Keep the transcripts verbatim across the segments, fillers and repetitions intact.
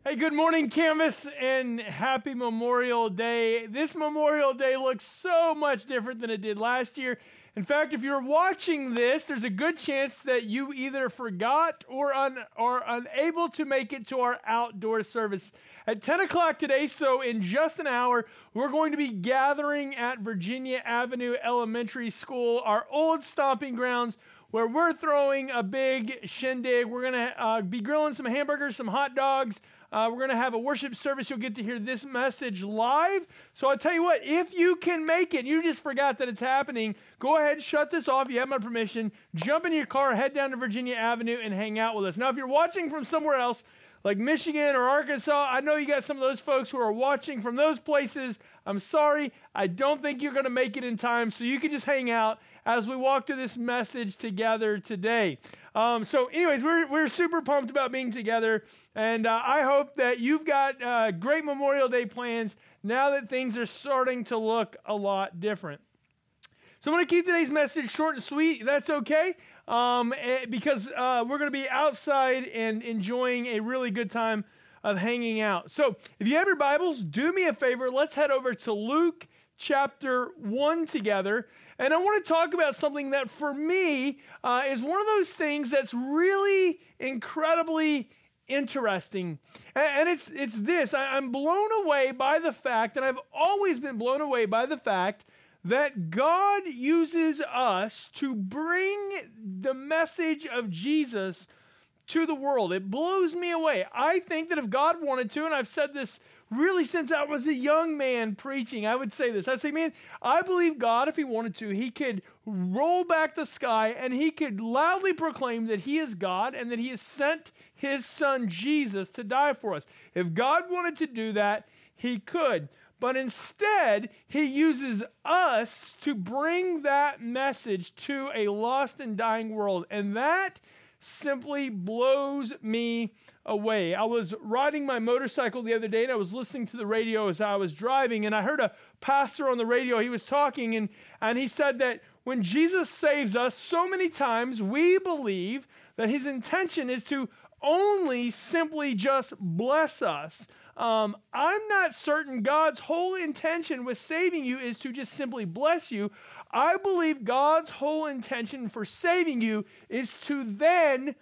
Hey, good morning, Canvas, and happy Memorial Day. This Memorial Day looks so much different than it did last year. In fact, if you're watching this, there's a good chance that you either forgot or un, are unable to make it to our outdoor service at ten o'clock today. So in just an hour, we're going to be gathering at Virginia Avenue Elementary School, our old stomping grounds, where we're throwing a big shindig. We're going to uh, be grilling some hamburgers, some hot dogs. Uh, we're going to have a worship service. You'll get to hear this message live. So I'll tell you what, if you can make it, you just forgot that it's happening, go ahead, shut this off. You have my permission. Jump in your car, head down to Virginia Avenue, and hang out with us. Now, if you're watching from somewhere else, like Michigan or Arkansas, I know you got some of those folks who are watching from those places. I'm sorry, I don't think you're going to make it in time, so you can just hang out as we walk through this message together today. Um, so anyways, we're, we're super pumped about being together, and uh, I hope that you've got uh, great Memorial Day plans now that things are starting to look a lot different. So I'm going to keep today's message short and sweet. That's okay, um, because uh, we're going to be outside and enjoying a really good time of hanging out. So if you have your Bibles, do me a favor. Let's head over to Luke chapter one together. And I want to talk about something that for me uh, is one of those things that's really incredibly interesting. And, and it's it's this. I, I'm blown away by the fact, and I've always been blown away by the fact, that God uses us to bring the message of Jesus to the world. It blows me away. I think that if God wanted to, and I've said this really since I was a young man preaching, I would say this. I'd say, man, I believe God, if he wanted to, he could roll back the sky and he could loudly proclaim that he is God and that he has sent his son Jesus to die for us. If God wanted to do that, he could. But instead, he uses us to bring that message to a lost and dying world. And that simply blows me away. I was riding my motorcycle the other day, and I was listening to the radio as I was driving, and I heard a pastor on the radio. He was talking, and, and he said that when Jesus saves us, so many times we believe that his intention is to only simply just bless us. Um, I'm not certain God's whole intention with saving you is to just simply bless you. I believe God's whole intention for saving you is to then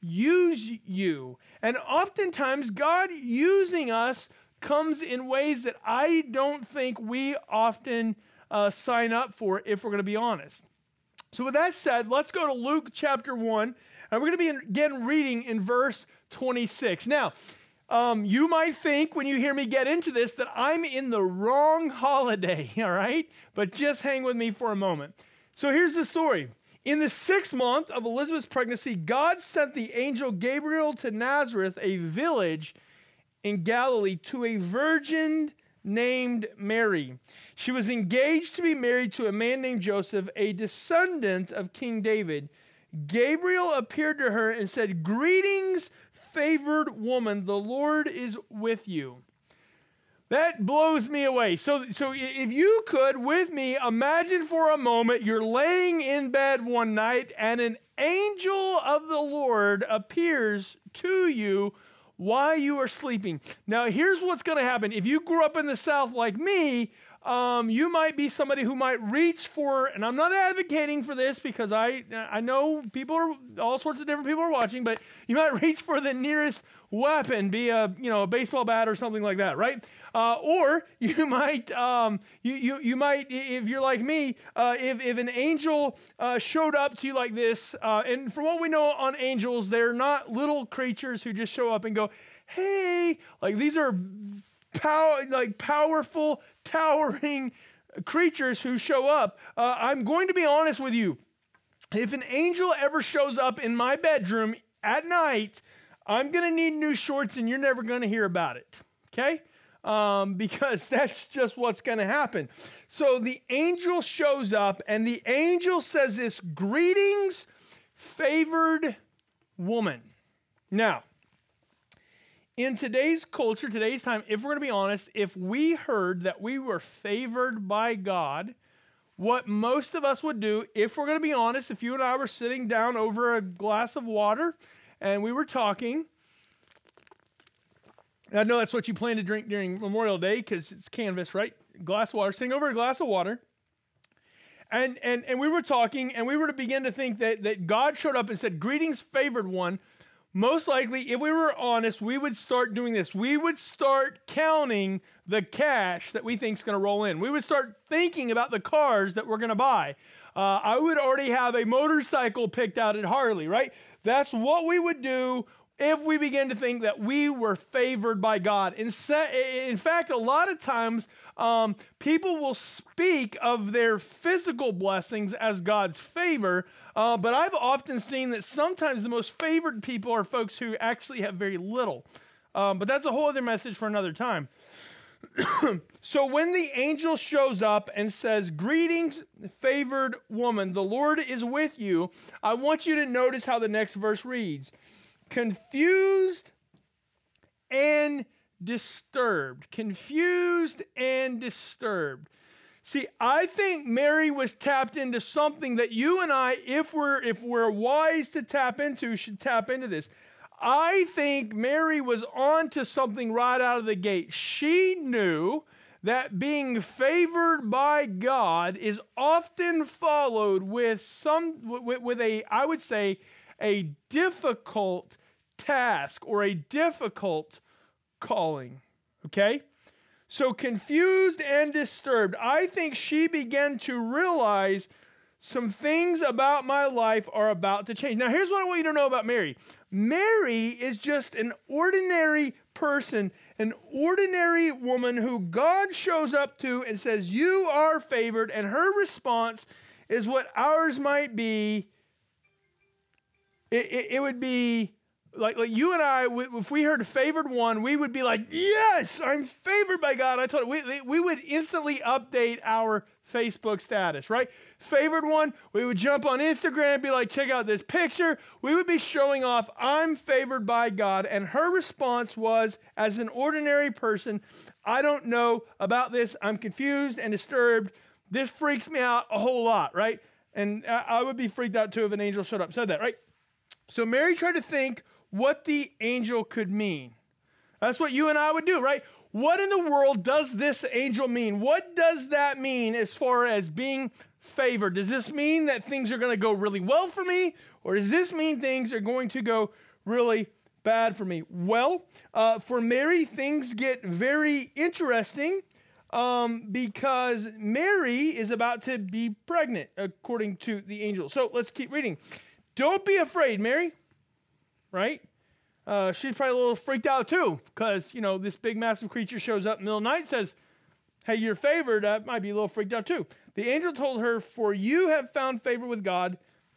use you. And oftentimes, God using us comes in ways that I don't think we often uh, sign up for, if we're going to be honest. So with that said, let's go to Luke chapter one, and we're going to be, in, again, reading in verse twenty-six. Now, Um, you might think when you hear me get into this that I'm in the wrong holiday, all right? But just hang with me for a moment. So here's the story. In the sixth month of Elizabeth's pregnancy, God sent the angel Gabriel to Nazareth, a village in Galilee, to a virgin named Mary. She was engaged to be married to a man named Joseph, a descendant of King David. Gabriel appeared to her and said, "Greetings, favored woman, the Lord is with you." That blows me away. So, so if you could, with me, imagine for a moment you're laying in bed one night and an angel of the Lord appears to you while you are sleeping. Now, here's what's going to happen. If you grew up in the South like me, Um, you might be somebody who might reach for, and I'm not advocating for this because I I know people are, all sorts of different people are watching, but you might reach for the nearest weapon, be a, you know, a baseball bat or something like that, right? Uh, or you might, um, you, you, you might, if you're like me, uh, if, if an angel uh, showed up to you like this, uh, and from what we know on angels, they're not little creatures who just show up and go, hey, like these are Power, like powerful, towering creatures who show up. Uh, I'm going to be honest with you. If an angel ever shows up in my bedroom at night, I'm going to need new shorts and you're never going to hear about it, okay? Um, because that's just what's going to happen. So the angel shows up and the angel says this, "Greetings, favored woman." Now, in today's culture, today's time, if we're going to be honest, if we heard that we were favored by God, what most of us would do, if we're going to be honest, if you and I were sitting down over a glass of water and we were talking, And I know that's what you plan to drink during Memorial Day because it's Canvas, right? Glass of water, sitting over a glass of water. And, and, and we were talking, and we were to begin to think that, that God showed up and said, greetings, favored one. Most likely, if we were honest, we would start doing this. We would start counting the cash that we think is going to roll in. We would start thinking about the cars that we're going to buy. Uh, I would already have a motorcycle picked out at Harley, right? That's what we would do if we begin to think that we were favored by God. In, se- in fact, a lot of times, um, people will speak of their physical blessings as God's favor, uh, but I've often seen that sometimes the most favored people are folks who actually have very little. Um, but that's a whole other message for another time. So when the angel shows up and says, greetings, favored woman, the Lord is with you, I want you to notice how the next verse reads. Confused and disturbed. Confused and disturbed. See, I think Mary was tapped into something that you and I, if we're if we're wise to tap into, should tap into this. I think Mary was on to something right out of the gate. She knew that being favored by God is often followed with some with, with a, I would say, a difficult task or a difficult calling. Okay? So confused and disturbed, I think she began to realize some things about my life are about to change. Now, here's what I want you to know about Mary. Mary is just an ordinary person, an ordinary woman who God shows up to and says, you are favored, and her response is what ours might be. It, it, it would be like, like you and I, if we heard favored one, we would be like, yes, I'm favored by God. I told you, we, we would instantly update our Facebook status, right? Favored one, we would jump on Instagram and be like, check out this picture. We would be showing off, I'm favored by God. And her response was, as an ordinary person, I don't know about this. I'm confused and disturbed. This freaks me out a whole lot, right? And I would be freaked out too if an angel showed up and said that, right? So Mary tried to think what the angel could mean. That's what you and I would do, right? What in the world does this angel mean? What does that mean as far as being favored? Does this mean that things are going to go really well for me? Or does this mean things are going to go really bad for me? Well, uh, for Mary, things get very interesting um, because Mary is about to be pregnant, according to the angel. So let's keep reading. Don't be afraid, Mary, right? Uh, she's probably a little freaked out too because, you know, this big massive creature shows up in the middle of the night and says, hey, you're favored. I might be a little freaked out too. The angel told her, for you have found favor with God.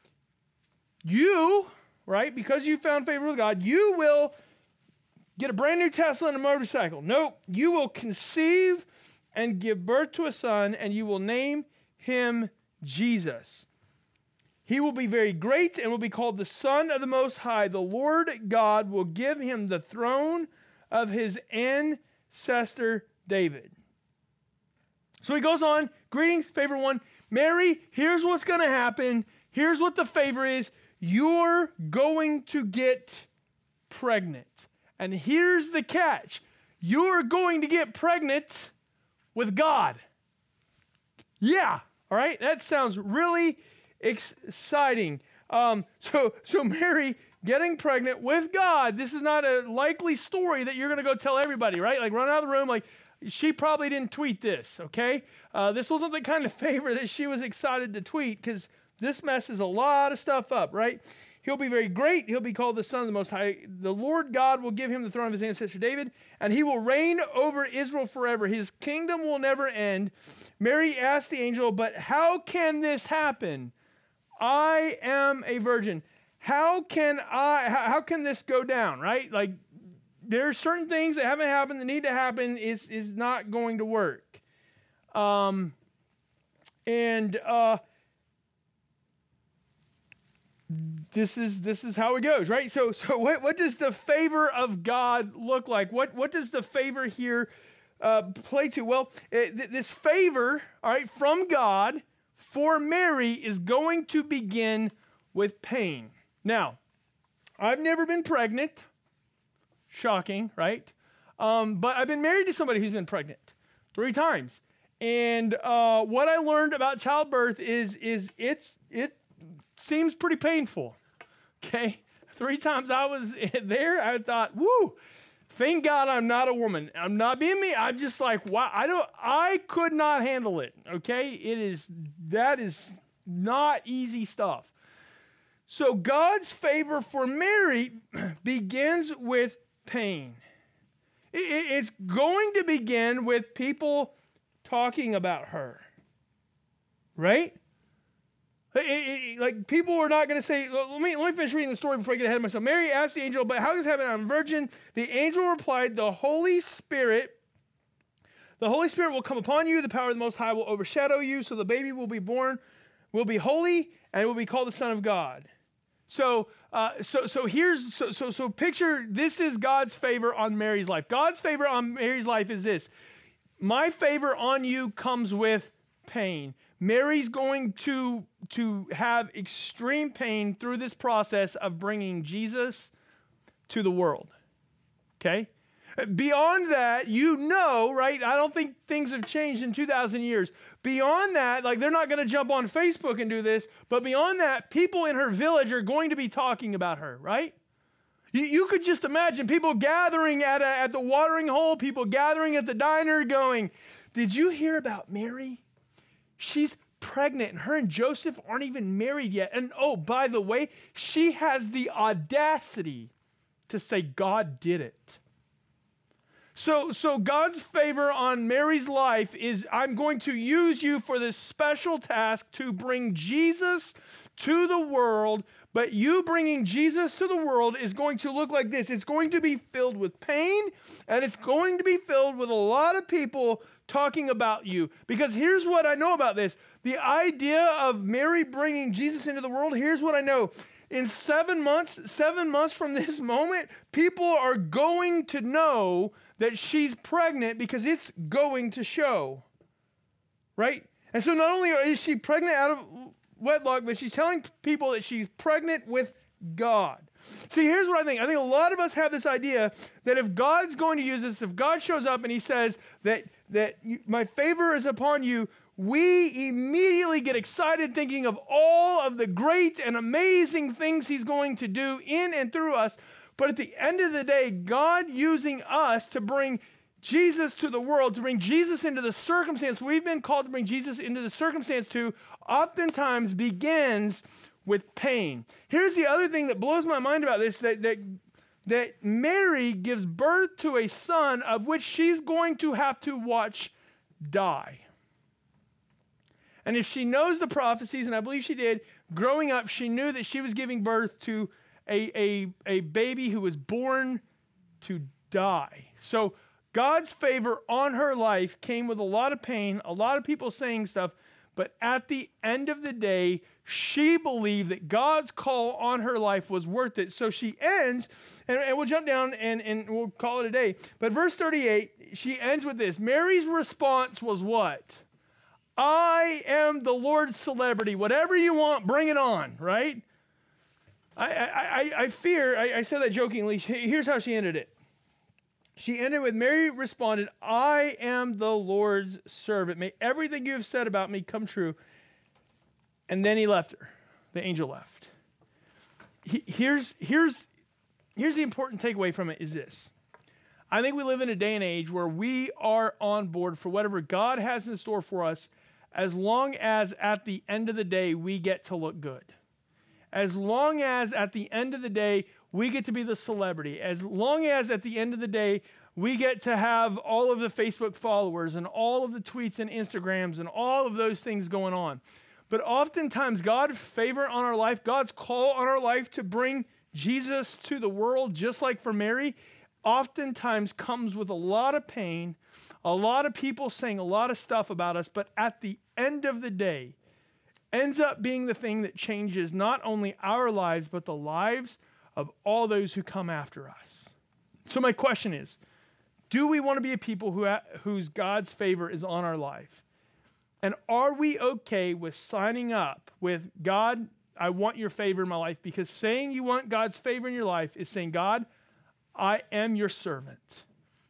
You, right, because you found favor with God, you will get a brand new Tesla and a motorcycle. Nope, you will conceive and give birth to a son, and you will name him Jesus. He will be very great and will be called the Son of the Most High. The Lord God will give him the throne of his ancestor David. So he goes on, greetings, favored one. Mary, here's what's going to happen. Here's what the favor is. You're going to get pregnant. And here's the catch. You're going to get pregnant with God. Yeah, all right? That sounds really exciting. Um, so, so Mary getting pregnant with God, this is not a likely story that you're going to go tell everybody, right? Like run out of the room, like she probably didn't tweet this, okay? Uh, this wasn't the kind of favor that she was excited to tweet because this messes a lot of stuff up, right? He'll be very great. He'll be called the Son of the Most High. The Lord God will give him the throne of his ancestor David, and he will reign over Israel forever. His kingdom will never end. Mary asked the angel, but how can this happen? I am a virgin. How can I, how, how can this go down, right? Like, there are certain things that haven't happened that need to happen. Is is not going to work. Um, and uh, this is this is how it goes, right? So so what what does the favor of God look like? What what does the favor here uh, play to? Well, it, th- this favor, all right, from God for Mary is going to begin with pain. Now, I've never been pregnant. Shocking, right? Um, but I've been married to somebody who's been pregnant three times. And uh, what I learned about childbirth is, is it's, it seems pretty painful, okay? Three times I was there, I thought, woo, thank God I'm not a woman. I'm not being me. I'm just like, wow, I don't, I could not handle it, okay? It is, that is not easy stuff. So God's favor for Mary begins with pain. It, it, it's going to begin with people talking about her, right? It, it, like people are not going to say, let me, let me finish reading the story before I get ahead of myself. Mary asked the angel, but how does this happen? I'm a virgin. The angel replied, the Holy Spirit, the Holy Spirit will come upon you. The power of the Most High will overshadow you. So the baby will be born, will be holy, and will be called the Son of God. So, uh, so, so here's, so, so, so picture, this is God's favor on Mary's life. God's favor on Mary's life is this. My favor on you comes with pain. Mary's going to, to have extreme pain through this process of bringing Jesus to the world. Okay? Beyond that, you know, right? I don't think things have changed in two thousand years. Beyond that, like they're not going to jump on Facebook and do this, but beyond that, people in her village are going to be talking about her, right? You, you could just imagine people gathering at, a, at the watering hole, people gathering at the diner going, did you hear about Mary? She's pregnant, and her and Joseph aren't even married yet. And oh, by the way, she has the audacity to say God did it. So, so God's favor on Mary's life is, I'm going to use you for this special task to bring Jesus to the world, but you bringing Jesus to the world is going to look like this. It's going to be filled with pain, and it's going to be filled with a lot of people talking about you. Because here's what I know about this. The idea of Mary bringing Jesus into the world, here's what I know. In seven months, seven months from this moment, people are going to know that she's pregnant because it's going to show, right? And so not only is she pregnant out of wedlock, but she's telling people that she's pregnant with God. See, here's what I think. I think a lot of us have this idea that if God's going to use this, if God shows up and he says that, that you, my favor is upon you, we immediately get excited thinking of all of the great and amazing things he's going to do in and through us. But at the end of the day, God using us to bring Jesus to the world, to bring Jesus into the circumstance we've been called to bring Jesus into the circumstance to, oftentimes begins with pain. Here's the other thing that blows my mind about this, that, that, that Mary gives birth to a son of which she's going to have to watch die. And if she knows the prophecies, and I believe she did, growing up, she knew that she was giving birth to a, a, a baby who was born to die. So God's favor on her life came with a lot of pain, a lot of people saying stuff, but at the end of the day, she believed that God's call on her life was worth it. So she ends, and, and we'll jump down and, and we'll call it a day. But verse thirty-eight, she ends with this. Mary's response was what? I am the Lord's celebrity. Whatever you want, bring it on, right? I, I, I fear, I, I said that jokingly. Here's how she ended it. She ended with, Mary responded, I am the Lord's servant. May everything you have said about me come true. And then he left her. The angel left. He, here's, here's, here's the important takeaway from it is this. I think we live in a day and age where we are on board for whatever God has in store for us, as long as at the end of the day we get to look good. As long as at the end of the day we get to be the celebrity. As long as at the end of the day we get to have all of the Facebook followers and all of the tweets and Instagrams and all of those things going on. But oftentimes God's favor on our life, God's call on our life to bring Jesus to the world, just like for Mary, oftentimes comes with a lot of pain, a lot of people saying a lot of stuff about us, but at the end of the day, ends up being the thing that changes not only our lives, but the lives of all those who come after us. So my question is, do we want to be a people who ha- whose God's favor is on our life? And are we okay with signing up with, God, I want your favor in my life? Because saying you want God's favor in your life is saying, God, I am your servant.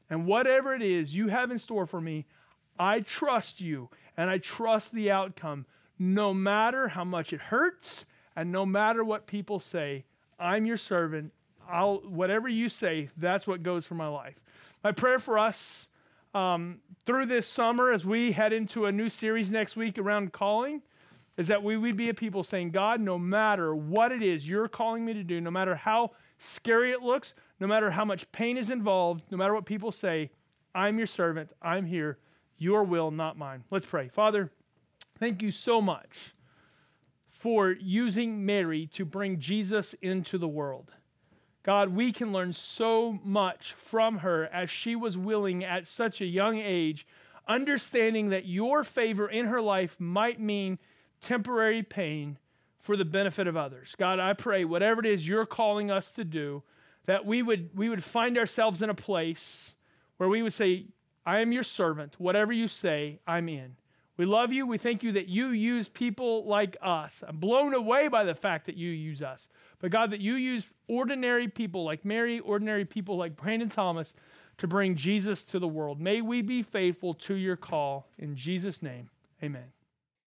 And whatever it is you have in store for me, I trust you and I trust the outcome. No matter how much it hurts and no matter what people say, I'm your servant. I'll, whatever you say, that's what goes for my life. My prayer for us um, through this summer as we head into a new series next week around calling is that we would be a people saying, God, no matter what it is you're calling me to do, no matter how scary it looks, no matter how much pain is involved, no matter what people say, I'm your servant. I'm here. Your will, not mine. Let's pray. Father, thank you so much for using Mary to bring Jesus into the world. God, we can learn so much from her as she was willing at such a young age, understanding that your favor in her life might mean temporary pain for the benefit of others. God, I pray whatever it is you're calling us to do, that we would, we would find ourselves in a place where we would say, I am your servant. Whatever you say, I'm in. We love you. We thank you that you use people like us. I'm blown away by the fact that you use us. But God, that you use ordinary people like Mary, ordinary people like Brandon Thomas to bring Jesus to the world. May we be faithful to your call. In Jesus' name, amen.